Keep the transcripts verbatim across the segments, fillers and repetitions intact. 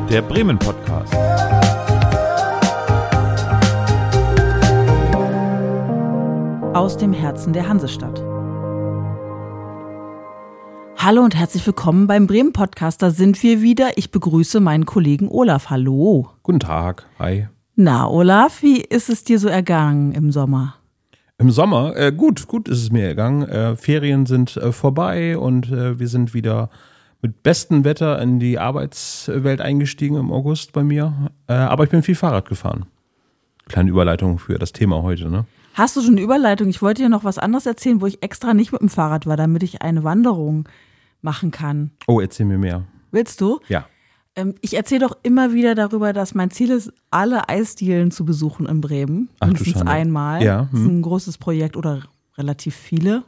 Der Bremen Podcast. Aus dem Herzen der Hansestadt. Hallo und herzlich willkommen beim Bremen Podcast. Da sind wir wieder. Ich begrüße meinen Kollegen Olaf. Hallo. Guten Tag. Hi. Na, Olaf, wie ist es dir so ergangen im Sommer? Im Sommer? Äh, gut, gut ist es mir ergangen. Äh, Ferien sind äh, vorbei und äh, wir sind wieder mit bestem Wetter in die Arbeitswelt eingestiegen im August bei mir. Äh, aber ich bin viel Fahrrad gefahren. Kleine Überleitung für das Thema heute, ne? Hast du schon eine Überleitung? Ich wollte dir noch was anderes erzählen, wo ich extra nicht mit dem Fahrrad war, damit ich eine Wanderung machen kann. Oh, erzähl mir mehr. Willst du? Ja. Ähm, ich erzähle doch immer wieder darüber, dass mein Ziel ist, alle Eisdielen zu besuchen in Bremen. Ach, du Mindestens Schande. einmal. Ja, Das ist hm. ein großes Projekt oder relativ viele.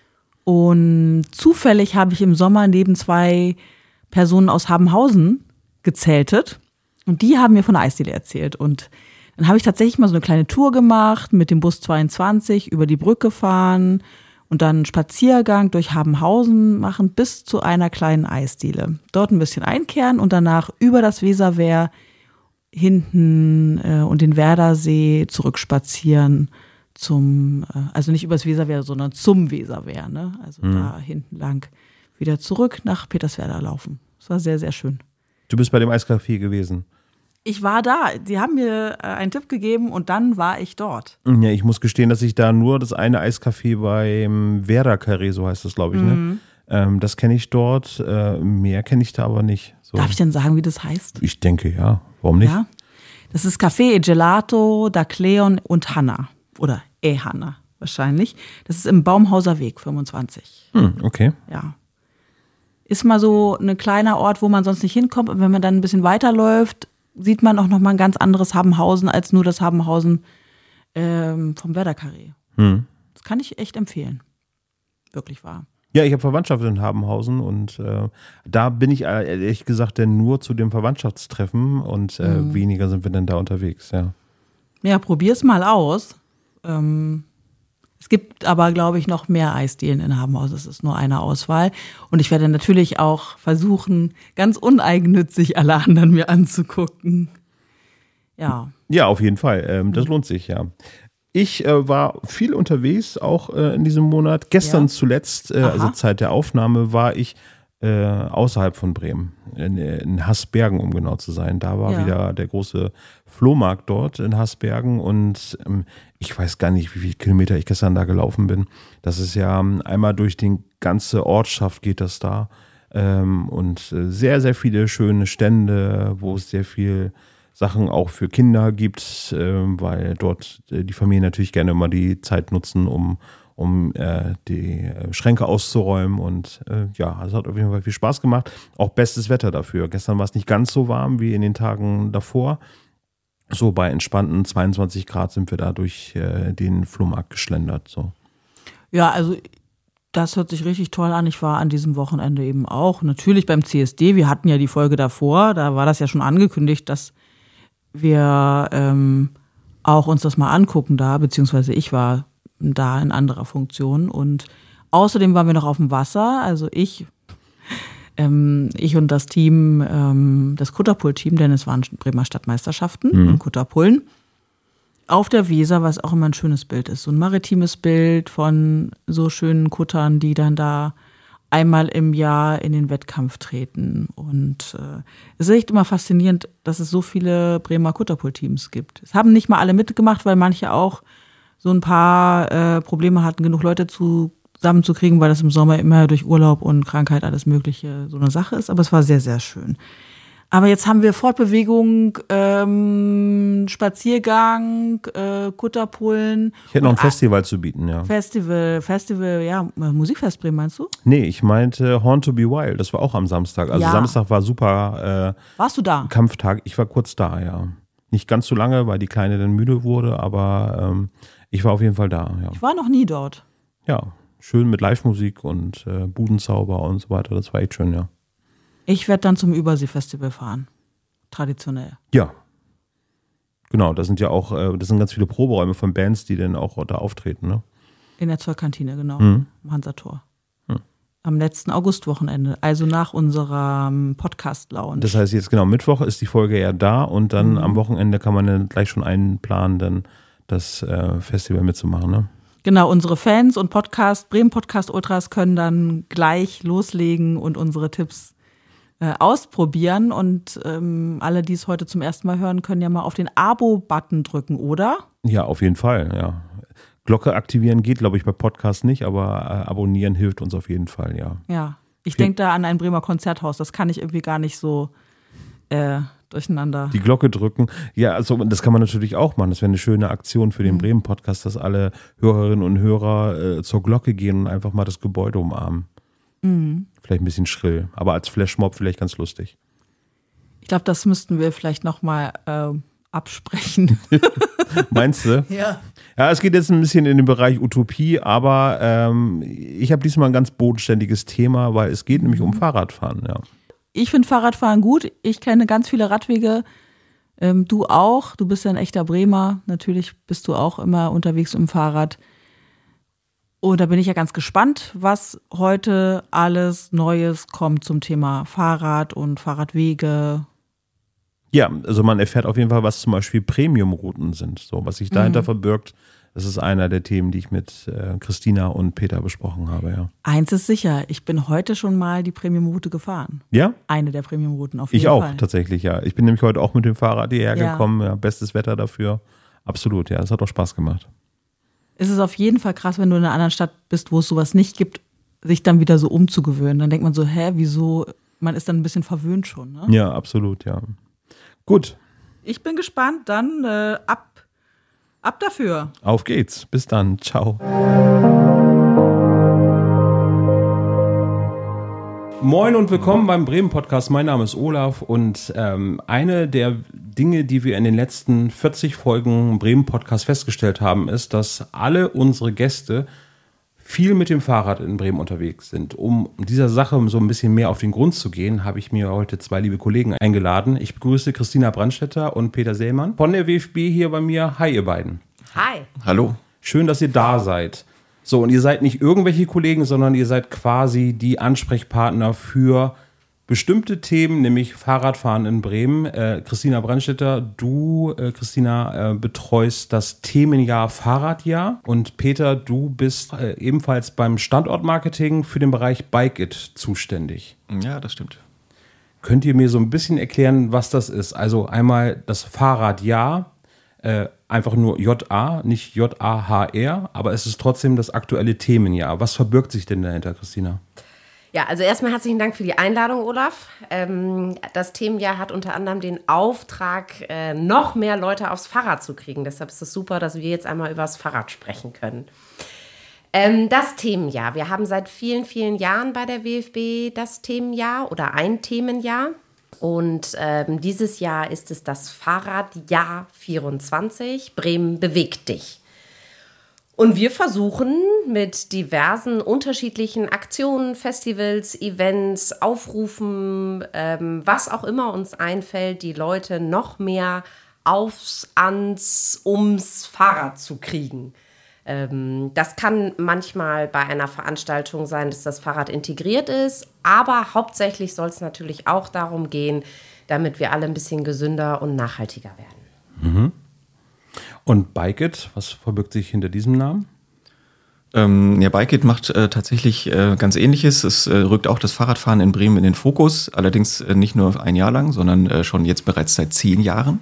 Und zufällig habe ich im Sommer neben zwei Personen aus Habenhausen gezeltet. Und die haben mir von der Eisdiele erzählt. Und dann habe ich tatsächlich mal so eine kleine Tour gemacht, mit dem Bus zweiundzwanzig über die Brücke fahren und dann einen Spaziergang durch Habenhausen machen bis zu einer kleinen Eisdiele. Dort ein bisschen einkehren und danach über das Weserwehr hinten äh, und den Werdersee zurückspazieren zum, äh, also nicht übers Weserwehr, sondern zum Weserwehr, ne? Also mhm. da hinten lang wieder zurück nach Peterswerda laufen. Das war sehr, sehr schön. Du bist bei dem Eiscafé gewesen? Ich war da. Die haben mir äh, einen Tipp gegeben und dann war ich dort. Ja, ich muss gestehen, dass ich da nur das eine Eiscafé beim Werder Carré, so heißt das, glaube ich, Mhm. ne? Ähm, das kenne ich dort. Äh, mehr kenne ich da aber nicht. So. Darf ich denn sagen, wie das heißt? Ich denke, ja. Warum nicht? Ja. Das ist Café e Gelato, da Cleon und Hanna. Oder E Hanna wahrscheinlich. Das ist im Baumhauser Weg fünfundzwanzig. Hm, okay. Ja. Ist mal so ein kleiner Ort, wo man sonst nicht hinkommt. Und wenn man dann ein bisschen weiterläuft, sieht man auch noch mal ein ganz anderes Habenhausen als nur das Habenhausen ähm, vom Werder Carré. Hm. Das kann ich echt empfehlen. Wirklich wahr. Ja, ich habe Verwandtschaft in Habenhausen und äh, da bin ich äh, ehrlich gesagt denn nur zu dem Verwandtschaftstreffen und äh, Mhm. weniger sind wir denn da unterwegs, ja. Ja, probier's mal aus. Ähm, es gibt aber, glaube ich, noch mehr Eisdielen in Habenhausen. Es ist nur eine Auswahl. Und ich werde natürlich auch versuchen, ganz uneigennützig alle anderen mir anzugucken. Ja. Ja, auf jeden Fall. Ähm, das lohnt sich, ja. Ich äh, war viel unterwegs, auch äh, in diesem Monat. Gestern Ja. zuletzt, äh, Aha. also Zeit der Aufnahme, war ich äh, außerhalb von Bremen, in, in Hasbergen, um genau zu sein. Da war Ja. wieder der große Flohmarkt dort in Hasbergen und ähm, ich weiß gar nicht, wie viele Kilometer ich gestern da gelaufen bin. Das ist ja ähm, einmal durch die ganze Ortschaft geht das da ähm, und äh, sehr, sehr viele schöne Stände, wo es sehr viel Sachen auch für Kinder gibt, äh, weil dort äh, die Familien natürlich gerne immer die Zeit nutzen, um, um äh, die äh, Schränke auszuräumen. Und äh, ja, es hat auf jeden Fall viel Spaß gemacht. Auch bestes Wetter dafür. Gestern war es nicht ganz so warm wie in den Tagen davor. So bei entspannten zweiundzwanzig Grad sind wir da durch äh, den Flohmarkt geschlendert. So. Ja, also das hört sich richtig toll an. Ich war an diesem Wochenende eben auch. Natürlich beim C S D. Wir hatten ja die Folge davor. Da war das ja schon angekündigt, dass wir ähm, auch uns das mal angucken da, beziehungsweise ich war da in anderer Funktion. Und außerdem waren wir noch auf dem Wasser, also ich, ähm, ich und das Team, ähm, das Kutterpult-Team, denn es waren Bremer Stadtmeisterschaften Mhm. in Kutterpullen, auf der Weser, was auch immer ein schönes Bild ist. So ein maritimes Bild von so schönen Kuttern, die dann da einmal im Jahr in den Wettkampf treten. Und äh, es ist echt immer faszinierend, dass es so viele Bremer Kutterpult-Teams gibt. Es haben nicht mal alle mitgemacht, weil manche auch so ein paar äh, Probleme hatten, genug Leute zusammenzukriegen, weil das im Sommer immer durch Urlaub und Krankheit alles Mögliche so eine Sache ist. Aber es war sehr, sehr schön. Aber jetzt haben wir Fortbewegung, ähm, Spaziergang, äh, Kutterpullen. Ich hätte noch ein und Festival zu bieten, ja. Festival, Festival, ja, Musikfest Bremen, meinst du? Nee, ich meinte Horn to be Wild. Das war auch am Samstag. Also Ja. Samstag war super äh, Warst du da? Kampftag. Ich war kurz da, ja. Nicht ganz so lange, weil die Kleine dann müde wurde, aber ähm, ich war auf jeden Fall da, ja. Ich war noch nie dort. Ja, schön mit Live-Musik und äh, Budenzauber und so weiter. Das war echt schön, ja. Ich werde dann zum Übersee-Festival fahren. Traditionell. Ja. Genau, das sind ja auch, äh, das sind ganz viele Proberäume von Bands, die dann auch da auftreten, ne? In der Zollkantine, genau. Mhm. Am Hansator. Mhm. am letzten Augustwochenende, also nach unserem Podcast-Lounge. Das heißt jetzt genau, Mittwoch ist die Folge ja da und dann mhm. am Wochenende kann man dann gleich schon einplanen, dann das äh, Festival mitzumachen, ne? Genau, unsere Fans und Podcast, Bremen Podcast Ultras können dann gleich loslegen und unsere Tipps äh, ausprobieren. Und ähm, alle, die es heute zum ersten Mal hören, können ja mal auf den Abo-Button drücken, oder? Ja, auf jeden Fall, ja. Glocke aktivieren geht, glaube ich, bei Podcasts nicht, aber äh, abonnieren hilft uns auf jeden Fall, ja. Ja, ich denke da an ein Bremer Konzerthaus, das kann ich irgendwie gar nicht so äh, durcheinander. Die Glocke drücken, ja, also das kann man natürlich auch machen, das wäre eine schöne Aktion für den mhm. Bremen-Podcast, dass alle Hörerinnen und Hörer äh, zur Glocke gehen und einfach mal das Gebäude umarmen. Mhm. Vielleicht ein bisschen schrill, aber als Flashmob vielleicht ganz lustig. Ich glaube, das müssten wir vielleicht nochmal äh, absprechen. Meinst du? Ja. Ja, es geht jetzt ein bisschen in den Bereich Utopie, aber ähm, ich habe diesmal ein ganz bodenständiges Thema, weil es geht nämlich um Fahrradfahren. Ja. Ich finde Fahrradfahren gut. Ich kenne ganz viele Radwege. Ähm, du auch. Du bist ja ein echter Bremer. Natürlich bist du auch immer unterwegs im Fahrrad. Und da bin ich ja ganz gespannt, was heute alles Neues kommt zum Thema Fahrrad und Fahrradwege. Ja, also man erfährt auf jeden Fall, was zum Beispiel Premium-Routen sind. So, was sich dahinter mhm. verbirgt, das ist einer der Themen, die ich mit äh, Christina und Peter besprochen habe. Ja. Eins ist sicher, ich bin heute schon mal die Premium-Route gefahren. Ja? Eine der Premium-Routen auf jeden ich auch, Fall. Tatsächlich, ja. Ich bin nämlich heute auch mit dem Fahrrad hierher ja. gekommen. Ja, bestes Wetter dafür. Absolut, ja. Es hat auch Spaß gemacht. Es ist auf jeden Fall krass, wenn du in einer anderen Stadt bist, wo es sowas nicht gibt, sich dann wieder so umzugewöhnen. Dann denkt man so, hä, wieso? Man ist dann ein bisschen verwöhnt schon, ne? Ja, absolut, ja. Gut. Ich bin gespannt, dann äh, ab, ab dafür. Auf geht's. Bis dann. Ciao. Moin und willkommen beim Bremen-Podcast. Mein Name ist Olaf und ähm, eine der Dinge, die wir in den letzten vierzig Folgen Bremen-Podcast festgestellt haben, ist, dass alle unsere Gäste viel mit dem Fahrrad in Bremen unterwegs sind. Um dieser Sache so ein bisschen mehr auf den Grund zu gehen, habe ich mir heute zwei liebe Kollegen eingeladen. Ich begrüße Christina Brandstätter und Peter Seelmann von der W F B hier bei mir. Hi, ihr beiden. Hi. Hallo. Schön, dass ihr da seid. So, und ihr seid nicht irgendwelche Kollegen, sondern ihr seid quasi die Ansprechpartner für bestimmte Themen, nämlich Fahrradfahren in Bremen. Äh, Christina Brandstätter, du, äh, Christina, äh, betreust das Themenjahr Fahrradjahr. Und Peter, du bist äh, ebenfalls beim Standortmarketing für den Bereich Bike It zuständig. Ja, das stimmt. Könnt ihr mir so ein bisschen erklären, was das ist? Also einmal das Fahrradjahr, äh, einfach nur J A, nicht J A H R, aber es ist trotzdem das aktuelle Themenjahr. Was verbirgt sich denn dahinter, Christina? Ja, also erstmal herzlichen Dank für die Einladung, Olaf. Ähm, das Themenjahr hat unter anderem den Auftrag, äh, noch mehr Leute aufs Fahrrad zu kriegen. Deshalb ist es super, dass wir jetzt einmal über das Fahrrad sprechen können. Ähm, das Themenjahr. Wir haben seit vielen, vielen Jahren bei der W F B das Themenjahr oder ein Themenjahr. Und ähm, dieses Jahr ist es das Fahrradjahr vierundzwanzig. Bremen bewegt dich. Und wir versuchen mit diversen unterschiedlichen Aktionen, Festivals, Events, Aufrufen, ähm, was auch immer uns einfällt, die Leute noch mehr aufs, ans, ums Fahrrad zu kriegen. Ähm, das kann manchmal bei einer Veranstaltung sein, dass das Fahrrad integriert ist, aber hauptsächlich soll es natürlich auch darum gehen, damit wir alle ein bisschen gesünder und nachhaltiger werden. Mhm. Und Bike It, was verbirgt sich hinter diesem Namen? Ähm, ja, Bike It macht äh, tatsächlich äh, ganz Ähnliches. Es äh, rückt auch das Fahrradfahren in Bremen in den Fokus. Allerdings äh, nicht nur ein Jahr lang, sondern äh, schon jetzt bereits seit zehn Jahren.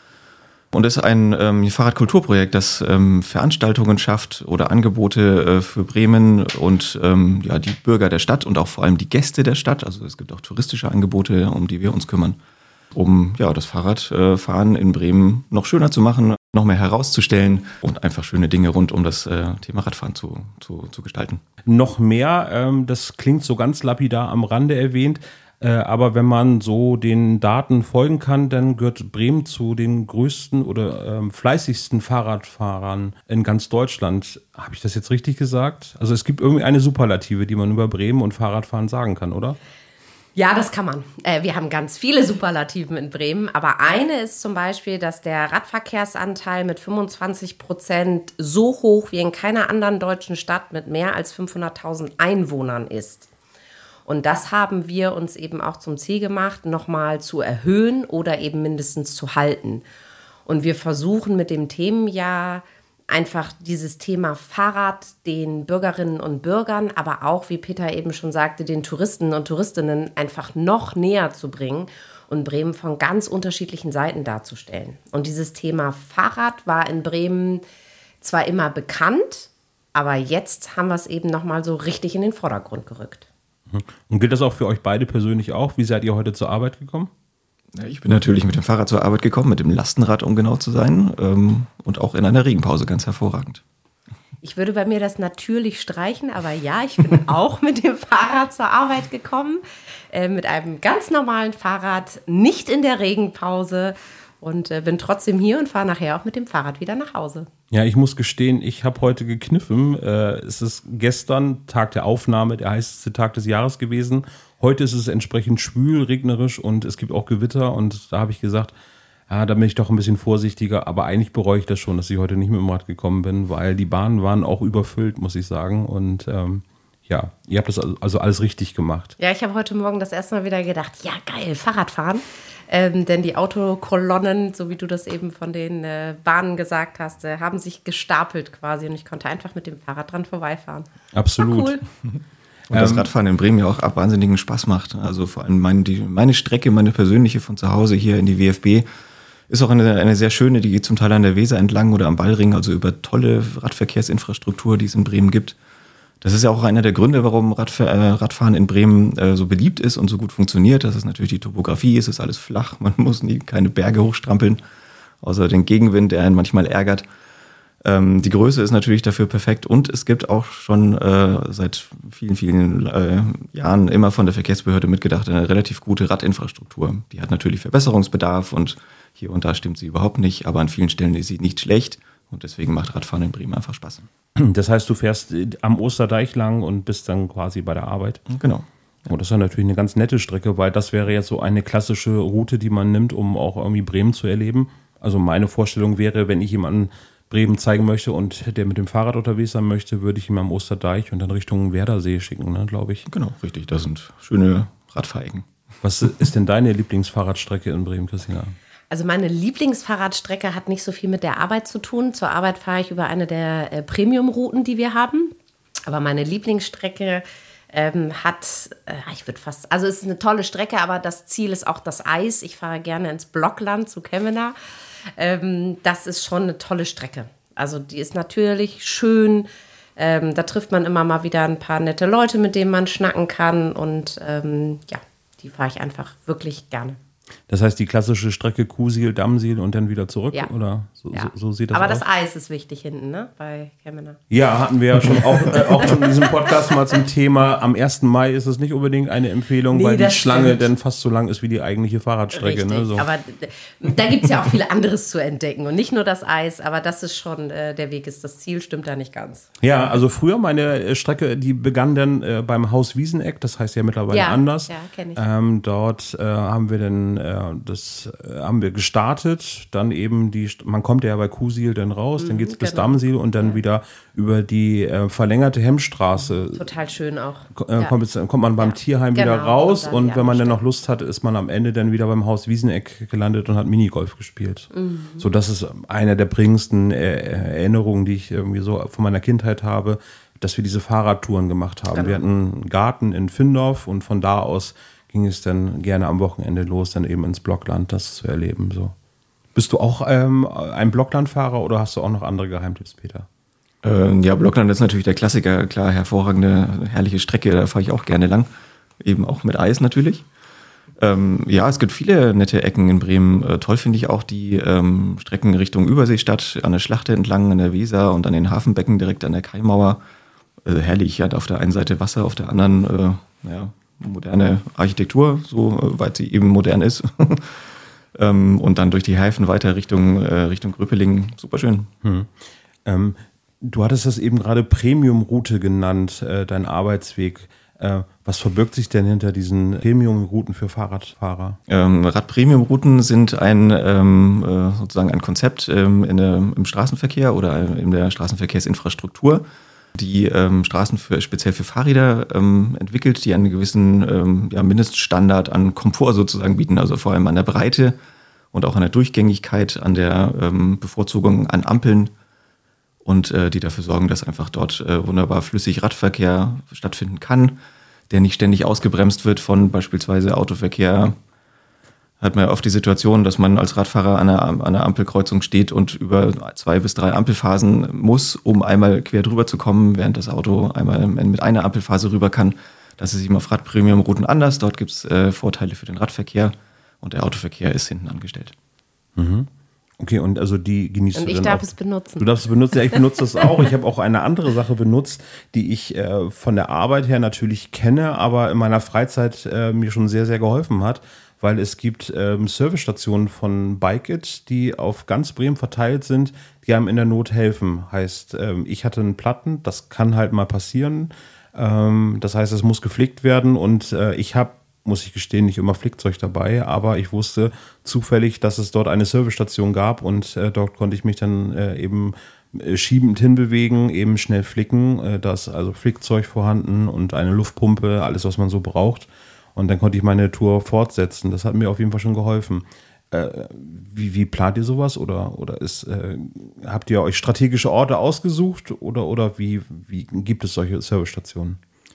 Und es ist ein ähm, Fahrradkulturprojekt, das ähm, Veranstaltungen schafft oder Angebote äh, für Bremen und ähm, ja, die Bürger der Stadt und auch vor allem die Gäste der Stadt. Also es gibt auch touristische Angebote, um die wir uns kümmern, um ja, das Fahrradfahren in Bremen noch schöner zu machen, noch mehr herauszustellen und einfach schöne Dinge rund um das äh, Thema Radfahren zu, zu, zu gestalten. Noch mehr, ähm, das klingt so ganz lapidar am Rande erwähnt, äh, aber wenn man so den Daten folgen kann, dann gehört Bremen zu den größten oder ähm, fleißigsten Fahrradfahrern in ganz Deutschland. Habe ich das jetzt richtig gesagt? Also es gibt irgendwie eine Superlative, die man über Bremen und Fahrradfahren sagen kann, oder? Ja, das kann man. Äh, wir haben ganz viele Superlativen in Bremen, aber eine ist zum Beispiel, dass der Radverkehrsanteil mit fünfundzwanzig Prozent so hoch wie in keiner anderen deutschen Stadt mit mehr als fünfhunderttausend Einwohnern ist. Und das haben wir uns eben auch zum Ziel gemacht, nochmal zu erhöhen oder eben mindestens zu halten. Und wir versuchen mit dem Themenjahr einfach dieses Thema Fahrrad den Bürgerinnen und Bürgern, aber auch, wie Peter eben schon sagte, den Touristen und Touristinnen einfach noch näher zu bringen und Bremen von ganz unterschiedlichen Seiten darzustellen. Und dieses Thema Fahrrad war in Bremen zwar immer bekannt, aber jetzt haben wir es eben nochmal so richtig in den Vordergrund gerückt. Und gilt das auch für euch beide persönlich auch? Wie seid ihr heute zur Arbeit gekommen? Ja, ich bin natürlich mit dem Fahrrad zur Arbeit gekommen, mit dem Lastenrad, um genau zu sein, ähm, und auch in einer Regenpause ganz hervorragend. Ich würde bei mir das natürlich streichen, aber ja, ich bin auch mit dem Fahrrad zur Arbeit gekommen, äh, mit einem ganz normalen Fahrrad, nicht in der Regenpause und äh, bin trotzdem hier und fahre nachher auch mit dem Fahrrad wieder nach Hause. Ja, ich muss gestehen, ich habe heute gekniffen. Äh, es ist gestern Tag der Aufnahme, der heißeste Tag des Jahres gewesen. Heute ist es entsprechend schwül, regnerisch und es gibt auch Gewitter. Und da habe ich gesagt, ja, da bin ich doch ein bisschen vorsichtiger. Aber eigentlich bereue ich das schon, dass ich heute nicht mit dem Rad gekommen bin, weil die Bahnen waren auch überfüllt, muss ich sagen. Und ähm, ja, ihr habt das also alles richtig gemacht. Ja, ich habe heute Morgen das erste Mal wieder gedacht, ja geil, Fahrradfahren. Ähm, denn die Autokolonnen, so wie du das eben von den äh, Bahnen gesagt hast, äh, haben sich gestapelt quasi und ich konnte einfach mit dem Fahrrad dran vorbeifahren. Absolut. War cool. Und das Radfahren in Bremen ja auch ab wahnsinnigen Spaß macht. Also vor allem meine, die, meine Strecke, meine persönliche von zu Hause hier in die W F B ist auch eine, eine sehr schöne, die geht zum Teil an der Weser entlang oder am Ballring, also über tolle Radverkehrsinfrastruktur, die es in Bremen gibt. Das ist ja auch einer der Gründe, warum Radf- äh, Radfahren in Bremen äh, so beliebt ist und so gut funktioniert. Das ist natürlich die Topografie, es ist alles flach, man muss nie keine Berge hochstrampeln, außer den Gegenwind, der einen manchmal ärgert. Ähm, die Größe ist natürlich dafür perfekt und es gibt auch schon äh, seit vielen, vielen äh, Jahren immer von der Verkehrsbehörde mitgedacht eine relativ gute Radinfrastruktur. Die hat natürlich Verbesserungsbedarf und hier und da stimmt sie überhaupt nicht, aber an vielen Stellen ist sie nicht schlecht. Und deswegen macht Radfahren in Bremen einfach Spaß. Das heißt, du fährst am Osterdeich lang und bist dann quasi bei der Arbeit? Genau. Oh, das ist ja natürlich eine ganz nette Strecke, weil das wäre jetzt so eine klassische Route, die man nimmt, um auch irgendwie Bremen zu erleben. Also meine Vorstellung wäre, wenn ich jemanden Bremen zeigen möchte und der mit dem Fahrrad unterwegs sein möchte, würde ich ihn am Osterdeich und dann Richtung Werdersee schicken, ne, glaube ich. Genau, richtig. Das sind schöne Radfahrecken. Was ist denn deine Lieblingsfahrradstrecke in Bremen, Christina? Also meine Lieblingsfahrradstrecke hat nicht so viel mit der Arbeit zu tun. Zur Arbeit fahre ich über eine der äh, Premium-Routen, die wir haben. Aber meine Lieblingsstrecke ähm, hat, äh, ich würde fast, also es ist eine tolle Strecke, aber das Ziel ist auch das Eis. Ich fahre gerne ins Blockland zu Kemena. Ähm, das ist schon eine tolle Strecke. Also die ist natürlich schön. Ähm, da trifft man immer mal wieder ein paar nette Leute, mit denen man schnacken kann. Und ähm, ja, die fahre ich einfach wirklich gerne. Das heißt, die klassische Strecke Kuhsiel, Dammsiel und dann wieder zurück? Ja. Oder so, Ja. so, so sieht das Aber aus? das Eis ist wichtig hinten, ne? Bei Kemena. Ja, hatten wir ja schon auch, äh, auch schon in diesem Podcast mal zum Thema. Am ersten Mai ist es nicht unbedingt eine Empfehlung, Nee, weil die das Schlange stimmt. dann fast so lang ist wie die eigentliche Fahrradstrecke. Richtig, Ne? So. aber d- da gibt es ja auch viel anderes zu entdecken. Und nicht nur das Eis, aber das ist schon, äh, der Weg ist, das Ziel stimmt da nicht ganz. Ja, also früher meine äh, Strecke, die begann dann äh, beim Haus Wieseneck, das heißt ja mittlerweile Ja, anders. ja, kenn ich. Ähm, dort äh, haben wir dann äh, das äh, haben wir gestartet, dann eben die, St- man kommt ja bei Kuhsiel dann raus, dann geht's bis genau. Dammsiel und dann wieder über die äh, verlängerte Hemmstraße. Total schön auch. Äh, Ja. kommt, jetzt, kommt man beim Ja. Tierheim wieder Genau, raus und und, dann die wenn man dann andere noch Lust hat, ist man am Ende dann wieder beim Haus Wieseneck gelandet und hat Minigolf gespielt. Mhm. So, das ist eine der prägendsten äh, Erinnerungen, die ich irgendwie so von meiner Kindheit habe, dass wir diese Fahrradtouren gemacht haben. Genau. Wir hatten einen Garten in Findorf und von da aus ging es dann gerne am Wochenende los, dann eben ins Blockland, das zu erleben. So. Bist du auch ähm, ein Blocklandfahrer oder hast du auch noch andere Geheimtipps, Peter? Ähm, ja, Blockland ist natürlich der Klassiker, klar, hervorragende, herrliche Strecke, da fahre ich auch gerne lang. Eben auch mit Eis natürlich. Ähm, ja, es gibt viele nette Ecken in Bremen. Äh, toll finde ich auch die ähm, Strecken Richtung Überseestadt, an der Schlachte entlang, an der Weser und an den Hafenbecken direkt an der Kaimauer. Äh, herrlich, ja, auf der einen Seite Wasser, auf der anderen äh, ja, moderne Architektur, so äh, weit sie eben modern ist. ähm, und dann durch die Häfen weiter Richtung, äh, Richtung Gröpeling. Super schön. Hm. Ähm, du hattest das eben gerade Premium-Route genannt, äh, dein Arbeitsweg. Äh, was verbirgt sich denn hinter diesen Premium-Routen für Fahrradfahrer? Ähm, Rad-Premium-Routen sind ein ähm, äh, sozusagen ein Konzept ähm, in der, im Straßenverkehr oder in der Straßenverkehrsinfrastruktur, die ähm, Straßen für, speziell für Fahrräder ähm, entwickelt, die einen gewissen ähm, ja, Mindeststandard an Komfort sozusagen bieten, also vor allem an der Breite und auch an der Durchgängigkeit, an der ähm, Bevorzugung an Ampeln und äh, die dafür sorgen, dass einfach dort äh, wunderbar flüssig Radverkehr stattfinden kann, der nicht ständig ausgebremst wird von beispielsweise Autoverkehr. Hat man ja oft die Situation, dass man als Radfahrer an einer, an einer Ampelkreuzung steht und über zwei bis drei Ampelphasen muss, um einmal quer drüber zu kommen, während das Auto einmal mit einer Ampelphase rüber kann. Das ist eben auf Radpremium-Routen anders. Dort gibt es äh, Vorteile für den Radverkehr und der Autoverkehr ist hinten angestellt. Mhm. Okay, und also die genießt und du ich dann darf auch. es benutzen. Du darfst es benutzen, ja, ich benutze das auch. Ich habe auch eine andere Sache benutzt, die ich äh, von der Arbeit her natürlich kenne, aber in meiner Freizeit äh, mir schon sehr, sehr geholfen hat, weil es gibt ähm, Servicestationen von Bike-It, die auf ganz Bremen verteilt sind, die einem in der Not helfen. Heißt, ähm, ich hatte einen Platten, das kann halt mal passieren. Ähm, das heißt, es muss gepflegt werden und äh, ich habe, muss ich gestehen, nicht immer Flickzeug dabei, aber ich wusste zufällig, dass es dort eine Servicestation gab und äh, dort konnte ich mich dann äh, eben äh, schiebend hinbewegen, eben schnell flicken. Äh, da ist also Flickzeug vorhanden und eine Luftpumpe, alles, was man so braucht. Und dann konnte ich meine Tour fortsetzen. Das hat mir auf jeden Fall schon geholfen. Äh, wie, wie plant ihr sowas? Oder, oder ist, äh, habt ihr euch strategische Orte ausgesucht? Oder, oder wie, wie gibt es solche Servicestationen?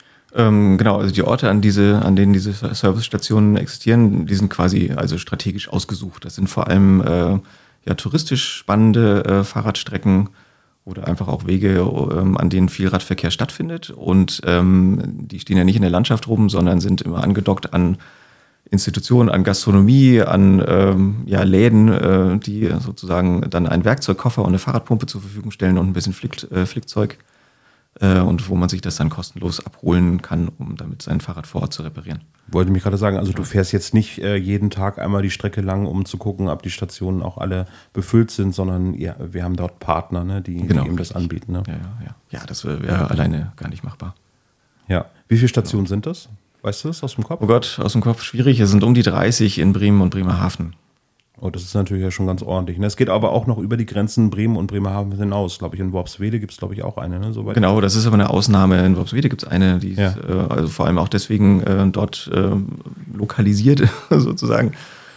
Ähm, genau, also die Orte, an, diese, an denen diese Servicestationen existieren, die sind quasi also strategisch ausgesucht. Das sind vor allem äh, ja, touristisch spannende äh, Fahrradstrecken oder einfach auch Wege, ähm, an denen viel Radverkehr stattfindet. Und ähm, die stehen ja nicht in der Landschaft rum, sondern sind immer angedockt an Institutionen, an Gastronomie, an ähm, ja, Läden, äh, die sozusagen dann einen Werkzeugkoffer und eine Fahrradpumpe zur Verfügung stellen und ein bisschen Flick, äh, Flickzeug. Äh, und wo man sich das dann kostenlos abholen kann, um damit sein Fahrrad vor Ort zu reparieren. Wollte mich gerade sagen, also du fährst jetzt nicht äh, jeden Tag einmal die Strecke lang, um zu gucken, ob die Stationen auch alle befüllt sind, sondern ja, wir haben dort Partner, ne, die, genau, die eben das anbieten. Ne? Ja, ja, ja. ja, das wäre wär alleine gar nicht machbar. Ja. Wie viele Stationen sind das? Weißt du das aus dem Kopf? Oh Gott, aus dem Kopf schwierig. Es sind um die dreißig in Bremen und Bremerhaven. Oh, das ist natürlich ja schon ganz ordentlich. Ne? Es geht aber auch noch über die Grenzen Bremen und Bremerhaven hinaus. Glaube ich, in Worpswede gibt es, glaube ich, auch eine. Ne? Soweit genau, das ist aber eine Ausnahme. In Worpswede gibt es eine, die ja. ist äh, also vor allem auch deswegen äh, dort äh, lokalisiert, sozusagen,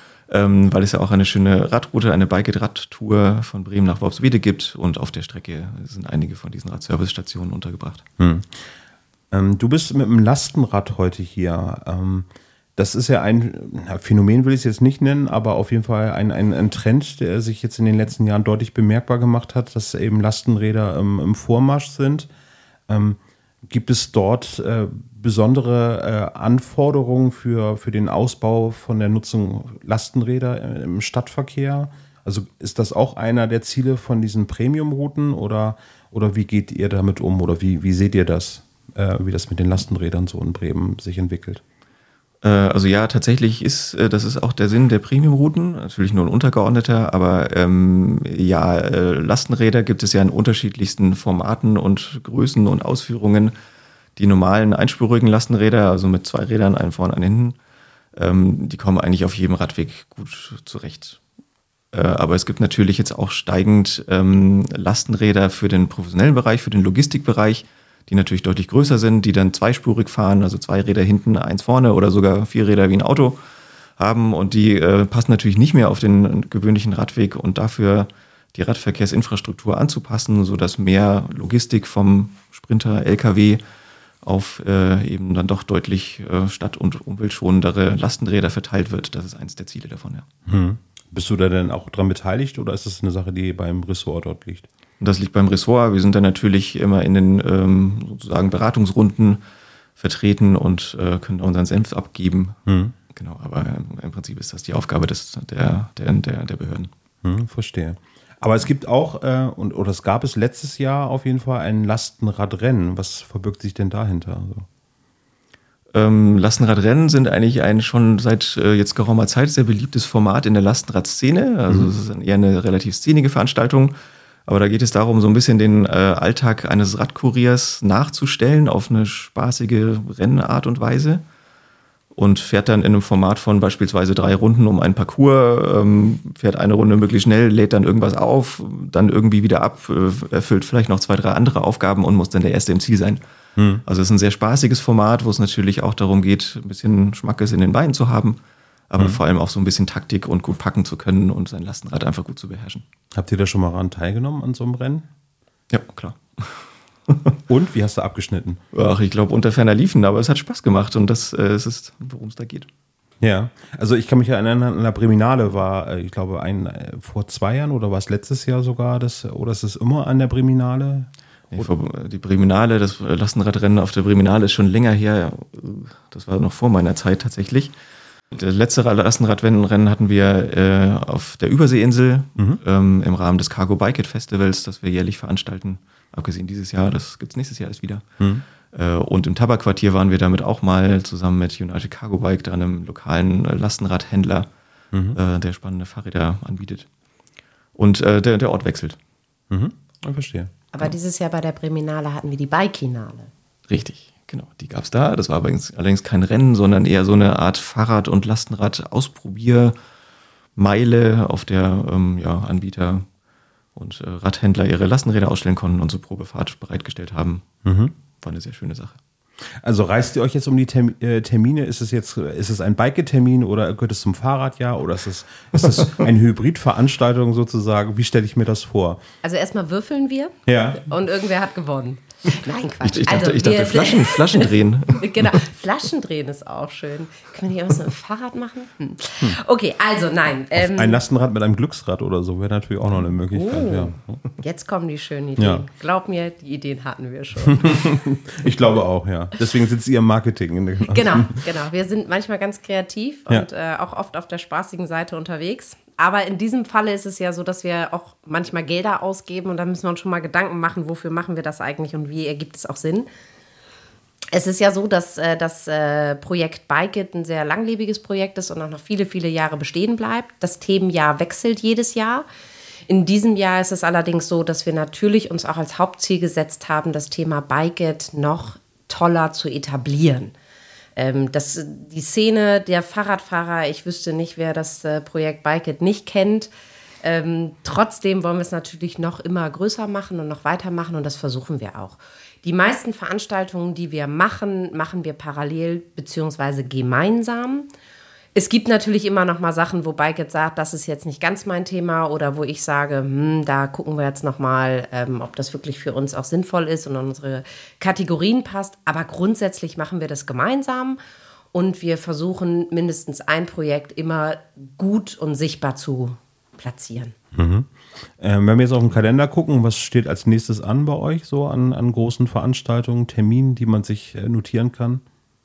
ähm, weil es ja auch eine schöne Radroute, eine Bike-It-Radtour von Bremen nach Worpswede gibt und auf der Strecke sind einige von diesen Radservicestationen untergebracht. Hm. Ähm, du bist mit dem Lastenrad heute hier. Ähm, Das ist ja ein na, Phänomen, will ich es jetzt nicht nennen, aber auf jeden Fall ein, ein, ein Trend, der sich jetzt in den letzten Jahren deutlich bemerkbar gemacht hat, dass eben Lastenräder ähm, im Vormarsch sind. Ähm, gibt es dort äh, besondere äh, Anforderungen für, für den Ausbau von der Nutzung Lastenräder im Stadtverkehr? Also ist das auch einer der Ziele von diesen Premium-Routen oder, oder wie geht ihr damit um oder wie, wie seht ihr das, äh, wie das mit den Lastenrädern so in Bremen sich entwickelt? Also ja, tatsächlich ist, das ist auch der Sinn der Premium-Routen, natürlich nur ein untergeordneter, aber ähm, ja, Lastenräder gibt es ja in unterschiedlichsten Formaten und Größen und Ausführungen. Die normalen einspurigen Lastenräder, also mit zwei Rädern, einen vorne, einen hinten, ähm, die kommen eigentlich auf jedem Radweg gut zurecht. Äh, aber es gibt natürlich jetzt auch steigend ähm, Lastenräder für den professionellen Bereich, für den Logistikbereich, die natürlich deutlich größer sind, die dann zweispurig fahren, also zwei Räder hinten, eins vorne oder sogar vier Räder wie ein Auto haben und die äh, passen natürlich nicht mehr auf den gewöhnlichen Radweg und dafür die Radverkehrsinfrastruktur anzupassen, sodass mehr Logistik vom Sprinter, L K W auf äh, eben dann doch deutlich äh, stadt- und umweltschonendere Lastenräder verteilt wird. Das ist eines der Ziele davon, ja. Hm. Bist du da denn auch dran beteiligt oder ist das eine Sache, die beim Ressort dort liegt? Und das liegt beim Ressort. Wir sind dann natürlich immer in den ähm, sozusagen Beratungsrunden vertreten und äh, können unseren Senf abgeben. Hm. Genau, aber im Prinzip ist das die Aufgabe des, der, der, der, der Behörden. Hm, verstehe. Aber es gibt auch, äh, und, oder es gab es letztes Jahr auf jeden Fall ein Lastenradrennen. Was verbirgt sich denn dahinter? Also? Ähm, Lastenradrennen sind eigentlich ein schon seit äh, jetzt geraumer Zeit sehr beliebtes Format in der Lastenradszene. Also es ist eher eine relativ szenige Veranstaltung. Aber da geht es darum, so ein bisschen den äh, Alltag eines Radkuriers nachzustellen auf eine spaßige Rennart und Weise. und fährt dann in einem Format von beispielsweise drei Runden um einen Parcours, ähm, fährt eine Runde möglichst schnell, lädt dann irgendwas auf, dann irgendwie wieder ab, äh, erfüllt vielleicht noch zwei, drei andere Aufgaben und muss dann der Erste im Ziel sein. Hm. Also es ist ein sehr spaßiges Format, wo es natürlich auch darum geht, ein bisschen Schmackes in den Beinen zu haben, aber hm. vor allem auch so ein bisschen Taktik und gut packen zu können und sein Lastenrad einfach gut zu beherrschen. Habt ihr da schon mal ran teilgenommen an so einem Rennen? Ja, klar. Und wie hast du abgeschnitten? Ach, ich glaube unter ferner liefen, aber es hat Spaß gemacht und das äh, es ist, worum es da geht. Ja, also ich kann mich erinnern, an der Breminale war, ich glaube, ein, äh, vor zwei Jahren oder war es letztes Jahr sogar, das, oder ist es immer an der Breminale? Nee, die Breminale, das Lastenradrennen auf der Breminale ist schon länger her. Das war noch vor meiner Zeit tatsächlich. Das letzte Lastenradrennen hatten wir äh, auf der Überseeinsel mhm. ähm, im Rahmen des Cargo Bike It Festivals, das wir jährlich veranstalten. Abgesehen dieses Jahr, das gibt es nächstes Jahr erst wieder. Mhm. Äh, und im Tabakquartier waren wir damit auch mal zusammen mit United Cargo Bike, da einem lokalen Lastenradhändler, mhm. äh, der spannende Fahrräder anbietet. Und äh, der, der Ort wechselt. Mhm. Ich verstehe. Aber ja. dieses Jahr bei der Breminale hatten wir die Bikinale. Richtig, genau. Die gab es da. Das war allerdings, allerdings kein Rennen, sondern eher so eine Art Fahrrad- und Lastenrad-Ausprobiermeile, auf der ähm, ja, Anbieter und äh, Radhändler ihre Lastenräder ausstellen konnten und zur Probefahrt bereitgestellt haben. Mhm. War eine sehr schöne Sache. Also reist ihr euch jetzt um die Term- äh, Termine? Ist es jetzt ist es ein Bike-Termin oder gehört es zum Fahrradjahr oder ist es, ist es eine Hybridveranstaltung sozusagen? Wie stelle ich mir das vor? Also erstmal würfeln wir ja. und irgendwer hat gewonnen. Nein, Quatsch. Ich, ich dachte, also, ich dachte Flaschen, Flaschen drehen. Genau, Flaschen drehen ist auch schön. Können wir nicht was mit dem Fahrrad machen? Hm. Okay, also nein. Ähm, ein Lastenrad mit einem Glücksrad oder so wäre natürlich auch noch eine Möglichkeit. Oh, ja. Jetzt kommen die schönen Ideen. Ja. Glaub mir, die Ideen hatten wir schon. Ich glaube auch, ja. Deswegen sitzt ihr im Marketing. Genau, genau. Wir sind manchmal ganz kreativ ja. und äh, auch oft auf der spaßigen Seite unterwegs. Aber in diesem Falle ist es ja so, dass wir auch manchmal Gelder ausgeben und da müssen wir uns schon mal Gedanken machen, wofür machen wir das eigentlich und wie ergibt es auch Sinn. Es ist ja so, dass äh, das äh, Projekt Bike It ein sehr langlebiges Projekt ist und auch noch viele, viele Jahre bestehen bleibt. Das Themenjahr wechselt jedes Jahr. In diesem Jahr ist es allerdings so, dass wir natürlich uns auch als Hauptziel gesetzt haben, das Thema Bike It noch toller zu etablieren. Das, die Szene der Fahrradfahrer, ich wüsste nicht, wer das äh, Projekt Bike It nicht kennt. Ähm, trotzdem wollen wir es natürlich noch immer größer machen und noch weitermachen und das versuchen wir auch. Die meisten Veranstaltungen, die wir machen, machen wir parallel bzw. gemeinsam. Es gibt natürlich immer noch mal Sachen, wo Bike It sagt, das ist jetzt nicht ganz mein Thema oder wo ich sage, hm, da gucken wir jetzt noch mal, ähm, ob das wirklich für uns auch sinnvoll ist und in unsere Kategorien passt. Aber grundsätzlich machen wir das gemeinsam und wir versuchen mindestens ein Projekt immer gut und sichtbar zu platzieren. Mhm. Ähm, wenn wir jetzt auf den Kalender gucken, was steht als nächstes an bei euch so an, an großen Veranstaltungen, Terminen, die man sich äh, notieren kann?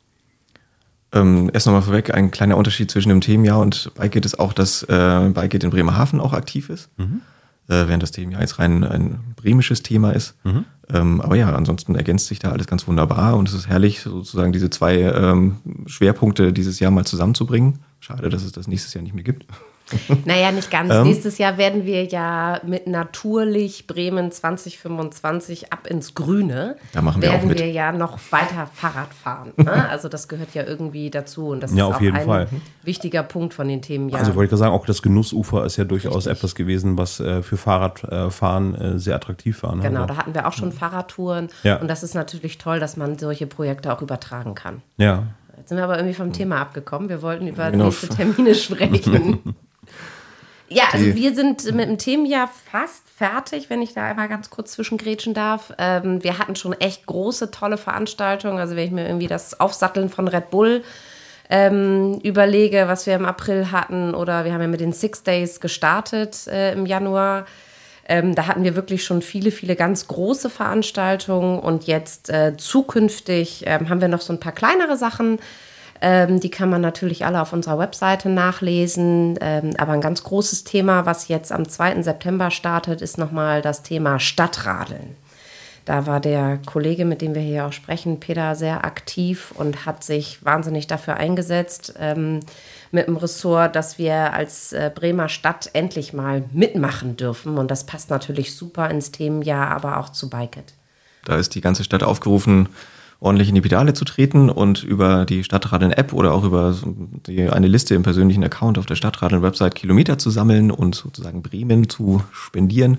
Ähm, erst nochmal vorweg, ein kleiner Unterschied zwischen dem Themenjahr und Bike It ist auch, dass äh, Bike It in Bremerhaven auch aktiv ist, mhm. äh, während das Themenjahr jetzt rein ein bremisches Thema ist. Mhm. Ähm, aber ja, ansonsten ergänzt sich da alles ganz wunderbar und es ist herrlich, sozusagen diese zwei ähm, Schwerpunkte dieses Jahr mal zusammenzubringen. Schade, dass es das nächstes Jahr nicht mehr gibt. Naja, nicht ganz. Ähm. Nächstes Jahr werden wir ja mit Naturlich Bremen zwanzig fünfundzwanzig ab ins Grüne. Da machen wir werden auch mit. wir ja noch weiter Fahrrad fahren. Ne? Also das gehört ja irgendwie dazu und das ja, ist auf auch jeden ein Fall. wichtiger Punkt von den Themen. Ja. Also wollte ich gerade sagen, auch das Genussufer ist ja durchaus Richtig. etwas gewesen, was äh, für Fahrradfahren äh, sehr attraktiv war. Ne? Genau, also. da hatten wir auch schon Fahrradtouren ja. und das ist natürlich toll, dass man solche Projekte auch übertragen kann. Ja. Jetzt sind wir aber irgendwie vom Thema abgekommen. Wir wollten über genau. nächste Termine sprechen. Ja, also wir sind mit dem Themenjahr fast fertig, wenn ich da einmal ganz kurz zwischengrätschen darf. Ähm, wir hatten schon echt große, tolle Veranstaltungen. Also wenn ich mir irgendwie das Aufsatteln von Red Bull ähm, überlege, was wir im April hatten, oder wir haben ja mit den Six Days gestartet äh, im Januar. Ähm, da hatten wir wirklich schon viele, viele ganz große Veranstaltungen und jetzt äh, zukünftig ähm, haben wir noch so ein paar kleinere Sachen. Ähm, die kann man natürlich alle auf unserer Webseite nachlesen. Ähm, aber ein ganz großes Thema, was jetzt am zweiten September startet, ist nochmal das Thema Stadtradeln. Da war der Kollege, mit dem wir hier auch sprechen, Peter, sehr aktiv und hat sich wahnsinnig dafür eingesetzt, ähm, mit dem Ressort, dass wir als äh, Bremer Stadt endlich mal mitmachen dürfen. Und das passt natürlich super ins Themenjahr, aber auch zu Bike It. Da ist die ganze Stadt aufgerufen, ordentlich in die Pedale zu treten und über die Stadtradeln-App oder auch über die, eine Liste im persönlichen Account auf der Stadtradeln-Website Kilometer zu sammeln und sozusagen Bremen zu spendieren,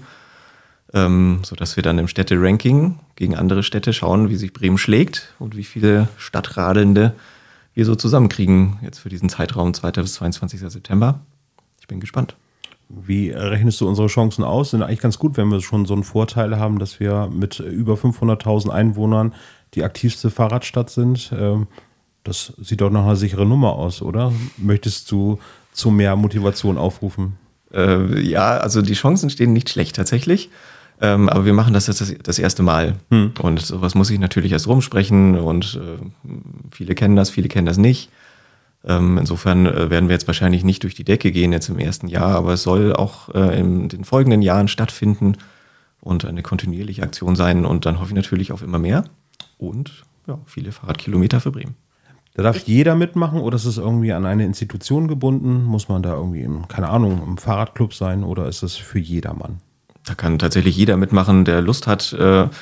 ähm, sodass wir dann im Städte-Ranking gegen andere Städte schauen, wie sich Bremen schlägt und wie viele Stadtradelnde wir so zusammenkriegen jetzt für diesen Zeitraum zweiter bis zweiundzwanzigster September. Ich bin gespannt. Wie rechnest du unsere Chancen aus? Sind eigentlich ganz gut, wenn wir schon so einen Vorteil haben, dass wir mit über fünfhunderttausend Einwohnern die aktivste Fahrradstadt sind. Das sieht doch nach einer sicheren Nummer aus, oder? Möchtest du zu mehr Motivation aufrufen? Äh, ja, also die Chancen stehen nicht schlecht tatsächlich. Ähm, aber wir machen das jetzt das, das erste Mal. Hm. Und sowas muss ich natürlich erst rumsprechen. Und äh, viele kennen das, viele kennen das nicht. Ähm, insofern äh, werden wir jetzt wahrscheinlich nicht durch die Decke gehen jetzt im ersten Jahr. Aber es soll auch äh, in den folgenden Jahren stattfinden und eine kontinuierliche Aktion sein. Und dann hoffe ich natürlich auf immer mehr. Und ja, viele Fahrradkilometer für Bremen. Da darf jeder mitmachen oder ist es irgendwie an eine Institution gebunden? Muss man da irgendwie, im, keine Ahnung, im Fahrradclub sein oder ist es für jedermann? Da kann tatsächlich jeder mitmachen, der Lust hat.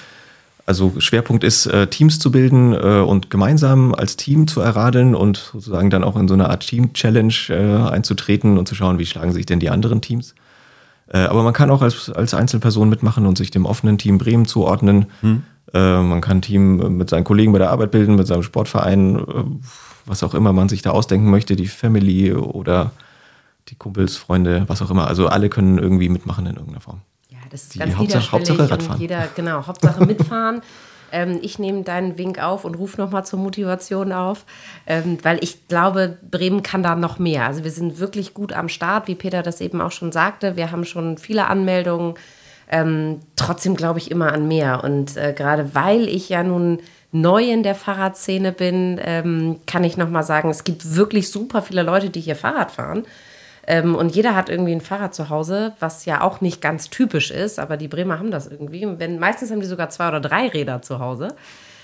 Also Schwerpunkt ist, Teams zu bilden und gemeinsam als Team zu erradeln und sozusagen dann auch in so eine Art Team-Challenge einzutreten und zu schauen, wie schlagen sich denn die anderen Teams. Aber man kann auch als, als Einzelperson mitmachen und sich dem offenen Team Bremen zuordnen. Hm. Man kann ein Team mit seinen Kollegen bei der Arbeit bilden, mit seinem Sportverein, was auch immer man sich da ausdenken möchte, die Family oder die Kumpels, Freunde, was auch immer. Also alle können irgendwie mitmachen in irgendeiner Form. Ja, das ist die ganz Hauptsache, Hauptsache Radfahren. Jeder, genau, Hauptsache mitfahren. ähm, ich nehme deinen Wink auf und rufe nochmal zur Motivation auf, ähm, weil ich glaube, Bremen kann da noch mehr. Also wir sind wirklich gut am Start, wie Peter das eben auch schon sagte. Wir haben schon viele Anmeldungen. Ähm, trotzdem glaube ich immer an mehr. Und äh, gerade weil ich ja nun neu in der Fahrradszene bin, ähm, kann ich nochmal sagen, es gibt wirklich super viele Leute, die hier Fahrrad fahren. Ähm, und jeder hat irgendwie ein Fahrrad zu Hause, was ja auch nicht ganz typisch ist, aber die Bremer haben das irgendwie. Wenn, meistens haben die sogar zwei oder drei Räder zu Hause.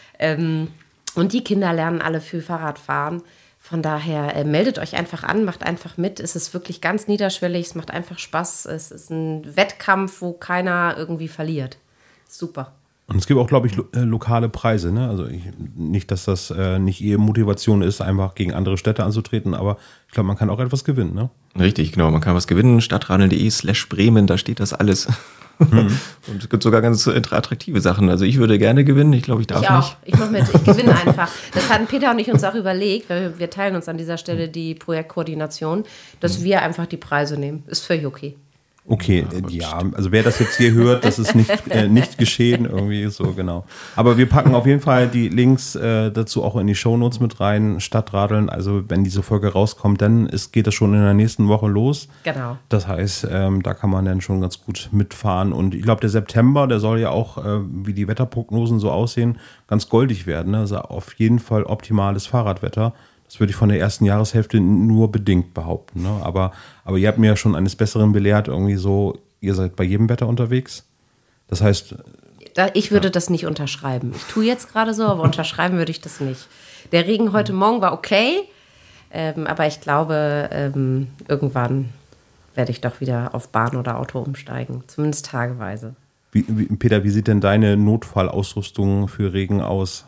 Ähm, und die Kinder lernen alle viel Fahrradfahren. Von daher äh, meldet euch einfach an, macht einfach mit. Es ist wirklich ganz niederschwellig, es macht einfach Spaß. Es ist ein Wettkampf, wo keiner irgendwie verliert. Super. Und es gibt auch, glaube ich, lo- äh, lokale Preise. Ne? Also ich, nicht, dass das äh, nicht eher Motivation ist, einfach gegen andere Städte anzutreten, aber ich glaube, man kann auch etwas gewinnen. Ne? Richtig, genau. Man kann was gewinnen. Stadtradeln.de slash Bremen, da steht das alles. Mhm. Und es gibt sogar ganz attraktive Sachen. Also ich würde gerne gewinnen, ich glaube, ich darf ich auch. nicht. Ich mache mit, ich gewinne einfach. Das hatten Peter und ich uns auch überlegt, weil wir teilen uns an dieser Stelle die Projektkoordination, dass wir einfach die Preise nehmen. Ist völlig okay. Okay, ja, also wer das jetzt hier hört, das ist nicht, äh, nicht geschehen, irgendwie so, genau. Aber wir packen auf jeden Fall die Links äh, dazu auch in die Shownotes mit rein, Stadtradeln. Also wenn diese Folge rauskommt, dann ist, geht das schon in der nächsten Woche los. Genau. Das heißt, ähm, da kann man dann schon ganz gut mitfahren. Und ich glaube, der September, der soll ja auch, äh, wie die Wetterprognosen so aussehen, ganz goldig werden. Ne? Also auf jeden Fall optimales Fahrradwetter. Das würde ich von der ersten Jahreshälfte nur bedingt behaupten. Ne? Aber, aber ihr habt mir ja schon eines Besseren belehrt, irgendwie so, ihr seid bei jedem Wetter unterwegs. Das heißt... Da, ich würde ja. das nicht unterschreiben. Ich tue jetzt gerade so, aber unterschreiben würde ich das nicht. Der Regen heute Morgen war okay, ähm, aber ich glaube, ähm, irgendwann werde ich doch wieder auf Bahn oder Auto umsteigen. Zumindest tageweise. Wie, wie, Peter, wie sieht denn deine Notfallausrüstung für Regen aus?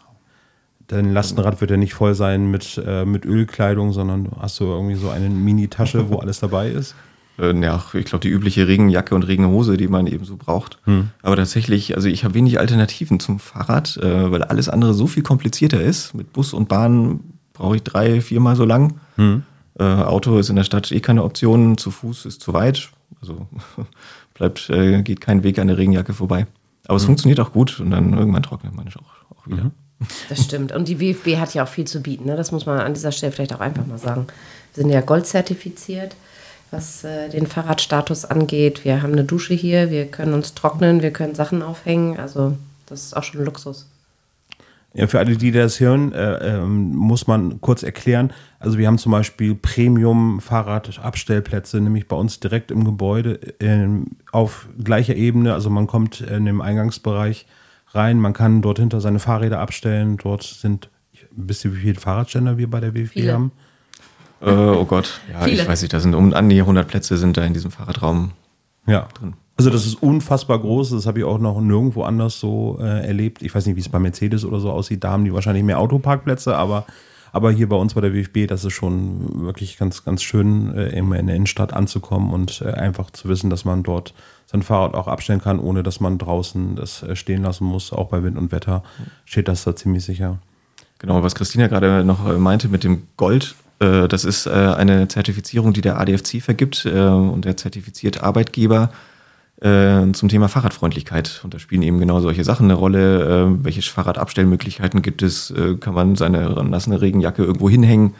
Dein Lastenrad wird ja nicht voll sein mit, äh, mit Ölkleidung, sondern hast du irgendwie so eine Mini-Tasche, wo alles dabei ist? Äh, ja, ich glaube, die übliche Regenjacke und Regenhose, die man eben so braucht. Hm. Aber tatsächlich, also ich habe wenig Alternativen zum Fahrrad, äh, weil alles andere so viel komplizierter ist. Mit Bus und Bahn brauche ich drei, viermal so lang. Hm. Äh, Auto ist in der Stadt eh keine Option, zu Fuß ist zu weit. Also bleibt, äh, geht kein Weg an der Regenjacke vorbei. Aber es hm. funktioniert auch gut und dann irgendwann trocknet man es auch, auch wieder. Mhm. Das stimmt. Und die W F B hat ja auch viel zu bieten. Ne? Das muss man an dieser Stelle vielleicht auch einfach mal sagen. Wir sind ja goldzertifiziert, was äh, den Fahrradstatus angeht. Wir haben eine Dusche hier, wir können uns trocknen, wir können Sachen aufhängen. Also das ist auch schon Luxus. Ja, für alle, die das hören, äh, äh, muss man kurz erklären. Also wir haben zum Beispiel Premium-Fahrradabstellplätze, nämlich bei uns direkt im Gebäude äh, auf gleicher Ebene. Also man kommt in den Eingangsbereich rein, man kann dort hinter seine Fahrräder abstellen. Dort sind, wisst ihr, wie viele Fahrradständer wir bei der W F B viele. haben? Äh, oh Gott, ja, viele. Ich weiß nicht, da sind um an die hundert Plätze sind da in diesem Fahrradraum ja. drin. Also das ist unfassbar groß, das habe ich auch noch nirgendwo anders so äh, erlebt. Ich weiß nicht, wie es bei Mercedes oder so aussieht, da haben die wahrscheinlich mehr Autoparkplätze, aber, aber hier bei uns bei der W F B, das ist schon wirklich ganz, ganz schön, äh, immer in der Innenstadt anzukommen und äh, einfach zu wissen, dass man dort sein Fahrrad auch abstellen kann, ohne dass man draußen das äh, stehen lassen muss. Auch bei Wind und Wetter steht das da ziemlich sicher. Genau, was Christina gerade noch äh, meinte mit dem Gold, äh, das ist äh, eine Zertifizierung, die der A D F C vergibt äh, und der zertifiziert Arbeitgeber zum Thema Fahrradfreundlichkeit. Und da spielen eben genau solche Sachen eine Rolle. Welche Fahrradabstellmöglichkeiten gibt es? Kann man seine nasse Regenjacke irgendwo hinhängen,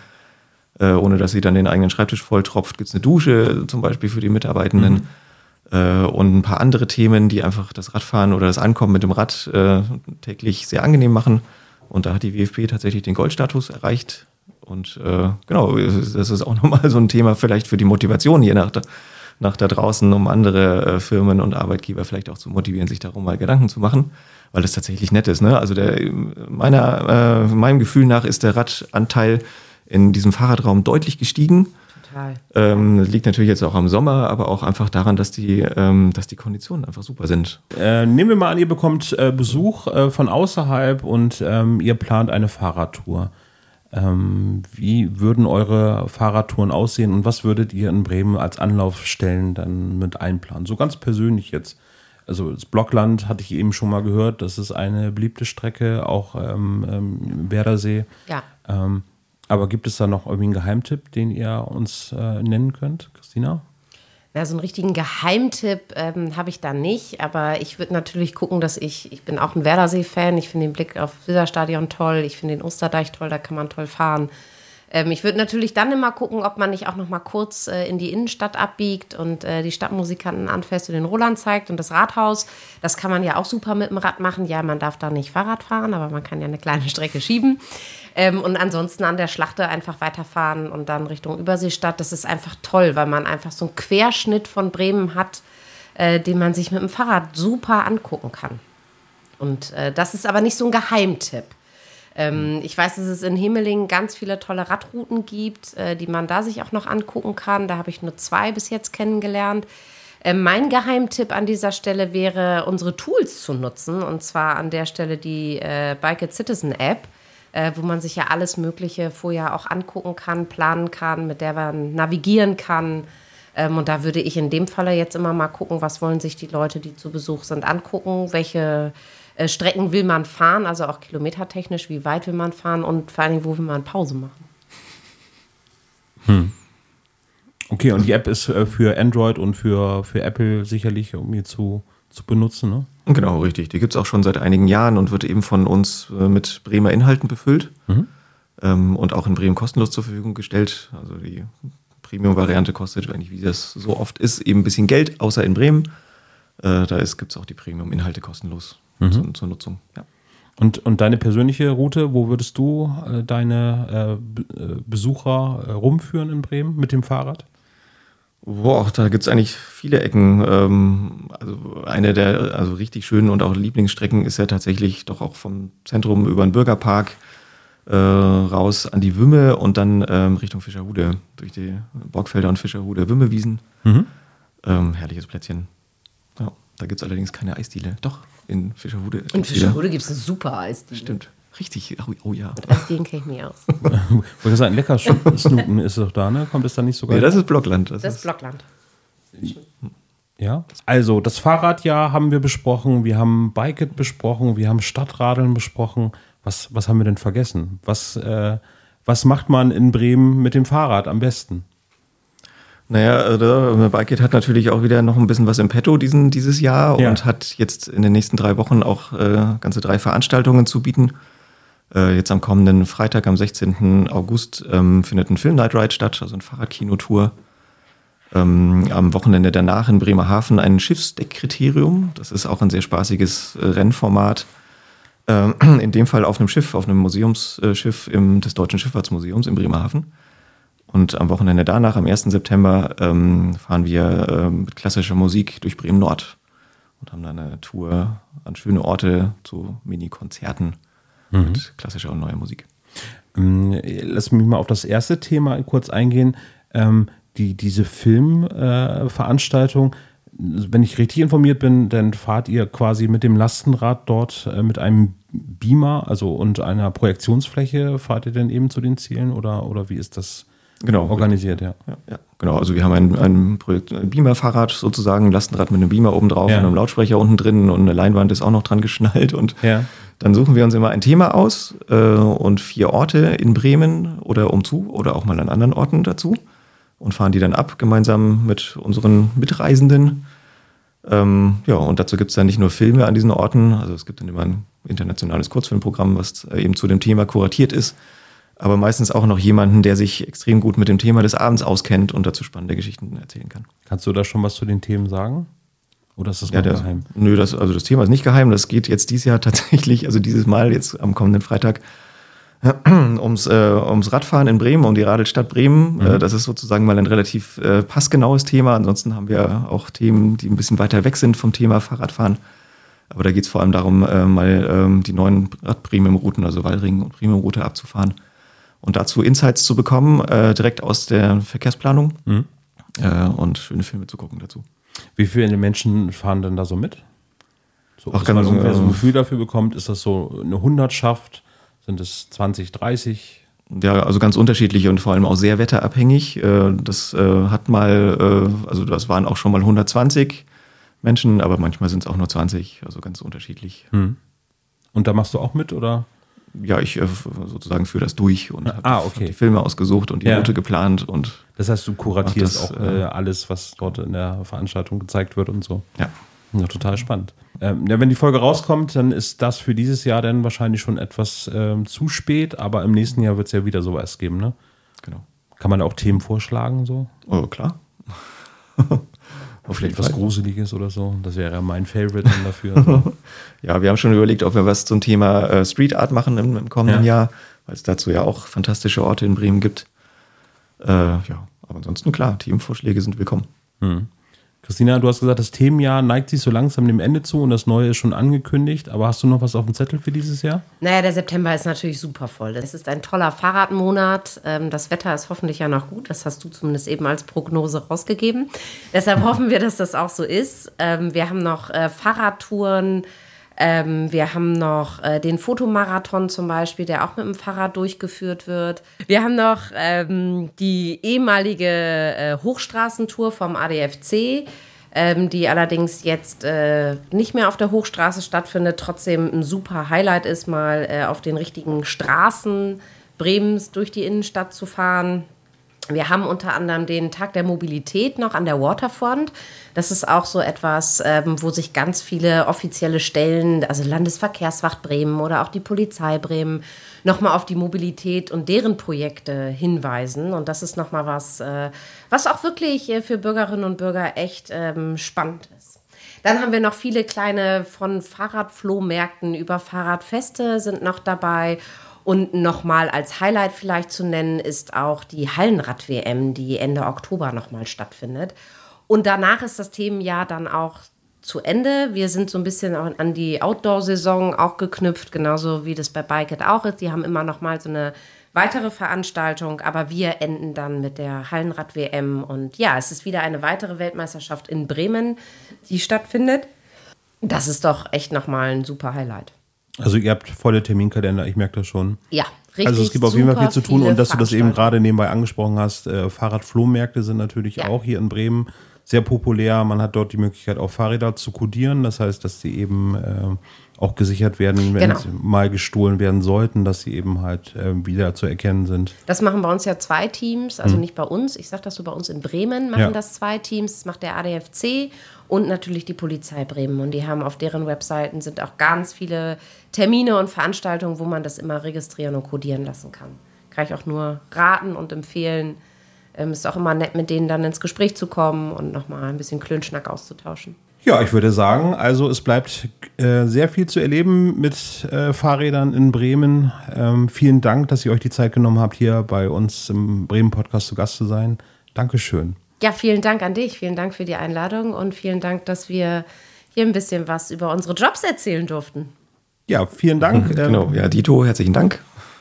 ohne dass sie dann den eigenen Schreibtisch volltropft? Gibt es eine Dusche zum Beispiel für die Mitarbeitenden? Mhm. Und ein paar andere Themen, die einfach das Radfahren oder das Ankommen mit dem Rad täglich sehr angenehm machen. Und da hat die W F B tatsächlich den Goldstatus erreicht. Und genau, das ist auch nochmal so ein Thema vielleicht für die Motivation je nach der nach da draußen, um andere äh, Firmen und Arbeitgeber vielleicht auch zu motivieren, sich darum mal Gedanken zu machen, weil das tatsächlich nett ist. Ne? Also der, meiner, äh, meinem Gefühl nach ist der Radanteil in diesem Fahrradraum deutlich gestiegen. Total. Ähm, das liegt natürlich jetzt auch am Sommer, aber auch einfach daran, dass die, ähm, dass die Konditionen einfach super sind. Äh, nehmen wir mal an, ihr bekommt äh, Besuch äh, von außerhalb und ähm, ihr plant eine Fahrradtour. Ähm, wie würden eure Fahrradtouren aussehen und was würdet ihr in Bremen als Anlaufstellen dann mit einplanen? So ganz persönlich jetzt. Also das Blockland hatte ich eben schon mal gehört, das ist eine beliebte Strecke, auch ähm, ähm, Werdersee. Ja. Ähm, aber gibt es da noch irgendwie einen Geheimtipp, den ihr uns äh, nennen könnt, Christina? Ja, so einen richtigen Geheimtipp ähm, habe ich da nicht, aber ich würde natürlich gucken, dass ich, ich bin auch ein Werdersee-Fan, ich finde den Blick auf Weserstadion toll, ich finde den Osterdeich toll, da kann man toll fahren. Ähm, ich würde natürlich dann immer gucken, ob man nicht auch noch mal kurz äh, in die Innenstadt abbiegt und äh, die Stadtmusikanten anfährst und den Roland zeigt und das Rathaus. Das kann man ja auch super mit dem Rad machen. Ja, man darf da nicht Fahrrad fahren, aber man kann ja eine kleine Strecke schieben. Ähm, und ansonsten an der Schlachte einfach weiterfahren und dann Richtung Überseestadt. Das ist einfach toll, weil man einfach so einen Querschnitt von Bremen hat, äh, den man sich mit dem Fahrrad super angucken kann. Und äh, das ist aber nicht so ein Geheimtipp. Ähm, ich weiß, dass es in Himmelingen ganz viele tolle Radrouten gibt, äh, die man da sich auch noch angucken kann. Da habe ich nur zwei bis jetzt kennengelernt. Äh, mein Geheimtipp an dieser Stelle wäre, unsere Tools zu nutzen. Und zwar an der Stelle die äh, Bike It Citizen App, äh, wo man sich ja alles Mögliche vorher auch angucken kann, planen kann, mit der man navigieren kann. Ähm, und da würde ich in dem Falle jetzt immer mal gucken, was wollen sich die Leute, die zu Besuch sind, angucken, welche äh, Strecken will man fahren, also auch kilometertechnisch, wie weit will man fahren und vor allem, wo will man Pause machen. Hm. Okay, und die App ist äh, für Android und für, für Apple sicherlich irgendwie zu, zu benutzen, ne? Genau, richtig. Die gibt es auch schon seit einigen Jahren und wird eben von uns äh, mit Bremer Inhalten befüllt mhm. ähm, und auch in Bremen kostenlos zur Verfügung gestellt. Also die Premium-Variante kostet, eigentlich wie das so oft ist, eben ein bisschen Geld, außer in Bremen. Äh, da gibt es auch die Premium-Inhalte kostenlos mhm. zur, zur Nutzung. Ja. Und, und deine persönliche Route, wo würdest du äh, deine äh, Besucher äh, rumführen in Bremen mit dem Fahrrad? Boah, da gibt es eigentlich viele Ecken. Ähm, also eine der also richtig schönen und auch Lieblingsstrecken ist ja tatsächlich doch auch vom Zentrum über den Bürgerpark äh, raus an die Wümme und dann ähm, Richtung Fischerhude, durch die Borgfelder und Fischerhude, Wümmewiesen. Mhm. Ähm, herrliches Plätzchen. Ja, da gibt es allerdings keine Eisdiele. Doch, in Fischerhude. In Fischerhude gibt es eine super Eisdiele. Stimmt. Richtig, oh, oh ja. Mit Eisdielen kenne ich mich aus. Wollte sagen, lecker Snooten ist doch da, ne? Kommt es da nicht sogar? Nee, das ist Blockland. Das, das ist Blockland. Ja, also das Fahrradjahr haben wir besprochen, wir haben Bike It besprochen, wir haben Stadtradeln besprochen. Was, was haben wir denn vergessen? Was, äh, was macht man in Bremen mit dem Fahrrad am besten? Naja, also Bike It hat natürlich auch wieder noch ein bisschen was im Petto diesen, dieses Jahr ja. und hat jetzt in den nächsten drei Wochen auch äh, ganze drei Veranstaltungen zu bieten. Äh, jetzt am kommenden Freitag, am sechzehnten August, ähm, findet ein Film-Night Ride statt, also eine Fahrradkinotour. Ähm, am Wochenende danach in Bremerhaven ein Schiffsdeckkriterium. Das ist auch ein sehr spaßiges äh, Rennformat. Ähm, in dem Fall auf einem Schiff, auf einem Museumsschiff im, des Deutschen Schifffahrtsmuseums in Bremerhaven. Und am Wochenende danach, am ersten September, ähm, fahren wir äh, mit klassischer Musik durch Bremen-Nord und haben dann eine Tour an schöne Orte zu Mini-Konzerten mhm. mit klassischer und neuer Musik. Ähm, lass mich mal auf das erste Thema kurz eingehen. Ähm, die, diese Filmveranstaltung, äh, wenn ich richtig informiert bin, dann fahrt ihr quasi mit dem Lastenrad dort äh, mit einem Beamer, also und einer Projektionsfläche, fahrt ihr denn eben zu den Zielen oder, oder wie ist das genau. organisiert? Ja. Ja, ja, genau. Also wir haben ein, ein, Projekt, ein Beamer-Fahrrad sozusagen, ein Lastenrad mit einem Beamer oben drauf Ja. und einem Lautsprecher unten drin und eine Leinwand ist auch noch dran geschnallt und Ja. dann suchen wir uns immer ein Thema aus äh, und vier Orte in Bremen oder umzu oder auch mal an anderen Orten dazu und fahren die dann ab, gemeinsam mit unseren Mitreisenden. Ähm, ja, und dazu gibt es dann nicht nur Filme an diesen Orten, also es gibt dann immer ein internationales Kurzfilmprogramm, was eben zu dem Thema kuratiert ist, aber meistens auch noch jemanden, der sich extrem gut mit dem Thema des Abends auskennt und dazu spannende Geschichten erzählen kann. Kannst du da schon was zu den Themen sagen? Oder ist das noch Ja, der, geheim? Nö, das, also das Thema ist nicht geheim, das geht jetzt dieses Jahr tatsächlich, also dieses Mal jetzt am kommenden Freitag, ums, äh, ums Radfahren in Bremen, um die Radelstadt Bremen. Mhm. Äh, das ist sozusagen mal ein relativ äh, passgenaues Thema. Ansonsten haben wir auch Themen, die ein bisschen weiter weg sind vom Thema Fahrradfahren. Aber da geht es vor allem darum, äh, mal ähm, die neuen Rad-Premium-Routen, also Wallring und Premium-Route abzufahren und dazu Insights zu bekommen, äh, direkt aus der Verkehrsplanung mhm. äh, und schöne Filme zu gucken dazu. Wie viele Menschen fahren denn da so mit? So, Ach, dass man ganz, ungefähr so ein äh, Gefühl dafür bekommt, ist das so eine Hundertschaft? Sind es zwanzig, dreißig? Ja, also ganz unterschiedlich und vor allem auch sehr wetterabhängig. Äh, Das äh, hat mal, äh, also das waren auch schon mal hundertzwanzig Menschen, aber manchmal sind es auch nur zwanzig, also ganz unterschiedlich. Hm. Und da machst du auch mit, oder? Ja, ich äh, sozusagen führe das durch und habe Ah, okay. hab die Filme ausgesucht und die Ja. Route geplant und Das heißt, du kuratierst Ach, das, auch äh, äh, alles, was dort in der Veranstaltung gezeigt wird und so. ja. Ja, total spannend. Ähm, ja, wenn die Folge rauskommt, dann ist das für dieses Jahr dann wahrscheinlich schon etwas ähm, zu spät, aber im nächsten Jahr wird es ja wieder sowas geben, ne? Genau. Kann man da auch Themen vorschlagen, so? Oh, klar. Auf jeden Etwas Fall. Gruseliges oder so? Das wäre ja mein Favorite dann dafür. So. Ja, wir haben schon überlegt, ob wir was zum Thema äh, Street Art machen im, im kommenden Ja. Jahr, weil es dazu ja auch fantastische Orte in Bremen gibt. Äh, ja, aber ansonsten klar, Themenvorschläge sind willkommen. Hm. Christina, du hast gesagt, das Themenjahr neigt sich so langsam dem Ende zu und das Neue ist schon angekündigt. Aber hast du noch was auf dem Zettel für dieses Jahr? Naja, der September ist natürlich super voll. Es ist ein toller Fahrradmonat. Ähm, Das Wetter ist hoffentlich ja noch gut. Das hast du zumindest eben als Prognose rausgegeben. Deshalb hoffen wir, dass das auch so ist. Ähm, Wir haben noch äh, Fahrradtouren. Ähm, wir haben noch äh, den Fotomarathon zum Beispiel, der auch mit dem Fahrrad durchgeführt wird. Wir haben noch ähm, die ehemalige äh, Hochstraßentour vom A D F C, ähm, die allerdings jetzt äh, nicht mehr auf der Hochstraße stattfindet, trotzdem ein super Highlight ist, mal äh, auf den richtigen Straßen Bremens durch die Innenstadt zu fahren. Wir haben unter anderem den Tag der Mobilität noch an der Waterfront. Das ist auch so etwas, ähm, wo sich ganz viele offizielle Stellen, also Landesverkehrswacht Bremen oder auch die Polizei Bremen, nochmal auf die Mobilität und deren Projekte hinweisen. Und das ist nochmal was, äh, was auch wirklich äh, für Bürgerinnen und Bürger echt ähm, spannend ist. Dann haben wir noch viele kleine von Fahrradflohmärkten über Fahrradfeste sind noch dabei. Und nochmal als Highlight vielleicht zu nennen ist auch die Hallenrad-W M, die Ende Oktober nochmal stattfindet. Und danach ist das Themenjahr dann auch zu Ende. Wir sind so ein bisschen an die Outdoor-Saison auch geknüpft, genauso wie das bei Bike It auch ist. Die haben immer nochmal so eine weitere Veranstaltung, aber wir enden dann mit der Hallenrad-W M. Und ja, es ist wieder eine weitere Weltmeisterschaft in Bremen, die stattfindet. Das ist doch echt nochmal ein super Highlight. Also ihr habt volle Terminkalender, ich merke das schon. Ja, richtig. Also es gibt auf jeden Fall viel zu tun viele und dass du das eben Veranstaltungen. gerade nebenbei angesprochen hast, äh, Fahrradflohmärkte sind natürlich Ja. auch hier in Bremen sehr populär. Man hat dort die Möglichkeit, auch Fahrräder zu kodieren. Das heißt, dass sie eben äh, auch gesichert werden, wenn Genau. sie mal gestohlen werden sollten, dass sie eben halt äh, wieder zu erkennen sind. Das machen bei uns ja zwei Teams, also nicht bei uns. Ich sage das so, bei uns in Bremen machen Ja. das zwei Teams. Das macht der A D F C und natürlich die Polizei Bremen. Und die haben auf deren Webseiten sind auch ganz viele Termine und Veranstaltungen, wo man das immer registrieren und kodieren lassen kann. Kann ich auch nur raten und empfehlen. Ähm, ist auch immer nett, mit denen dann ins Gespräch zu kommen und nochmal ein bisschen Klönschnack auszutauschen. Ja, ich würde sagen, also es bleibt äh, sehr viel zu erleben mit äh, Fahrrädern in Bremen. Ähm, vielen Dank, dass ihr euch die Zeit genommen habt, hier bei uns im Bremen-Podcast zu Gast zu sein. Dankeschön. Ja, vielen Dank an dich. Vielen Dank für die Einladung und vielen Dank, dass wir hier ein bisschen was über unsere Jobs erzählen durften. Ja, vielen Dank. Ähm, Genau, ja, Dito, herzlichen Dank.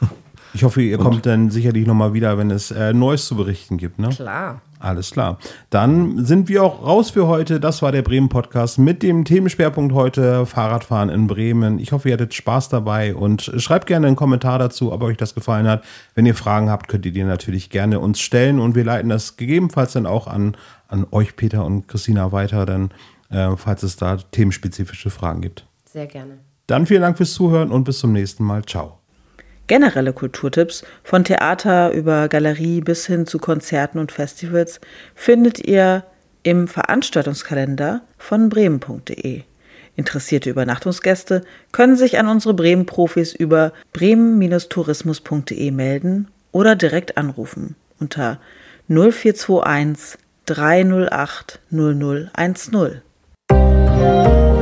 Ich hoffe, ihr Und kommt dann sicherlich nochmal wieder, wenn es äh, Neues zu berichten gibt, ne? Klar. Alles klar. Dann sind wir auch raus für heute. Das war der Bremen-Podcast mit dem Themenschwerpunkt heute Fahrradfahren in Bremen. Ich hoffe, ihr hattet Spaß dabei und schreibt gerne einen Kommentar dazu, ob euch das gefallen hat. Wenn ihr Fragen habt, könnt ihr die natürlich gerne uns stellen und wir leiten das gegebenenfalls dann auch an, an euch, Peter und Christina, weiter, dann, äh, falls es da themenspezifische Fragen gibt. Sehr gerne. Dann vielen Dank fürs Zuhören und bis zum nächsten Mal. Ciao. Generelle Kulturtipps von Theater über Galerie bis hin zu Konzerten und Festivals findet ihr im Veranstaltungskalender von bremen punkt de. Interessierte Übernachtungsgäste können sich an unsere Bremen-Profis über bremen Bindestrich tourismus punkt de melden oder direkt anrufen unter null vier zwei eins drei null acht null null eins null.